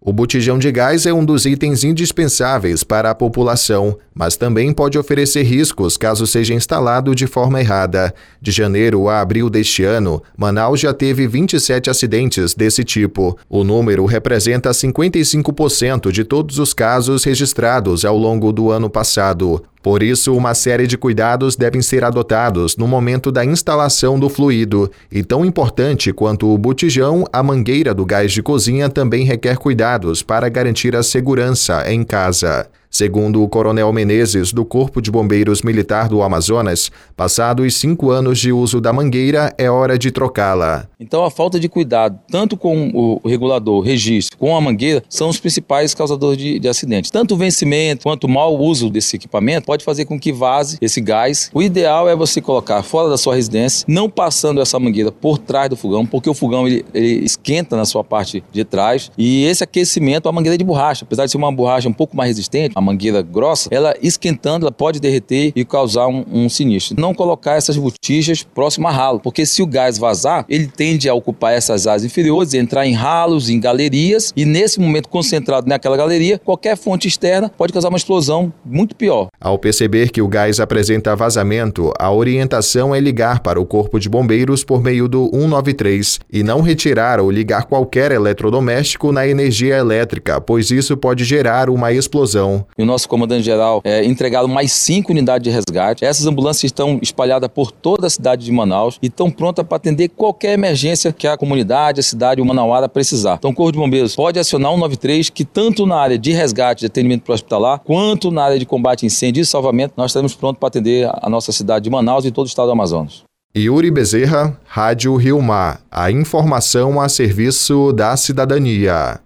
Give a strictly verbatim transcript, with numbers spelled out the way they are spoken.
O botijão de gás é um dos itens indispensáveis para a população, mas também pode oferecer riscos caso seja instalado de forma errada. De janeiro a abril deste ano, Manaus já teve vinte e sete acidentes desse tipo. O número representa cinquenta e cinco por cento de todos os casos registrados ao longo do ano passado. Por isso, uma série de cuidados devem ser adotados no momento da instalação do fluido. E tão importante quanto o botijão, a mangueira do gás de cozinha também requer cuidados para garantir a segurança em casa. Segundo o Coronel Menezes, do Corpo de Bombeiros Militar do Amazonas, passados cinco anos de uso da mangueira, é hora de trocá-la. Então, a falta de cuidado, tanto com o regulador, o registro, com a mangueira, são os principais causadores de, de acidentes. Tanto o vencimento quanto o mau uso desse equipamento pode fazer com que vaze esse gás. O ideal é você colocar fora da sua residência, não passando essa mangueira por trás do fogão, porque o fogão ele, ele esquenta na sua parte de trás. E esse aquecimento, a mangueira de borracha, apesar de ser uma borracha um pouco mais resistente, a mangueira grossa, ela esquentando, ela pode derreter e causar um, um sinistro. Não colocar essas botijas próximo a ralo, porque se o gás vazar, ele tende a ocupar essas áreas inferiores, entrar em ralos, em galerias, e nesse momento concentrado naquela galeria, qualquer fonte externa pode causar uma explosão muito pior. Ao perceber que o gás apresenta vazamento, a orientação é ligar para o Corpo de Bombeiros por meio do cento e noventa e três e não retirar ou ligar qualquer eletrodoméstico na energia elétrica, pois isso pode gerar uma explosão. E o nosso comandante-geral é entregado mais cinco unidades de resgate. Essas ambulâncias estão espalhadas por toda a cidade de Manaus e estão prontas para atender qualquer emergência que a comunidade, a cidade, o manauara precisar. Então o Corpo de Bombeiros pode acionar o cento e noventa e três, que tanto na área de resgate, de atendimento hospitalar, quanto na área de combate a incêndio e salvamento, nós estamos prontos para atender a nossa cidade de Manaus e todo o estado do Amazonas. Yuri Bezerra, Rádio Rio Mar. A informação a serviço da cidadania.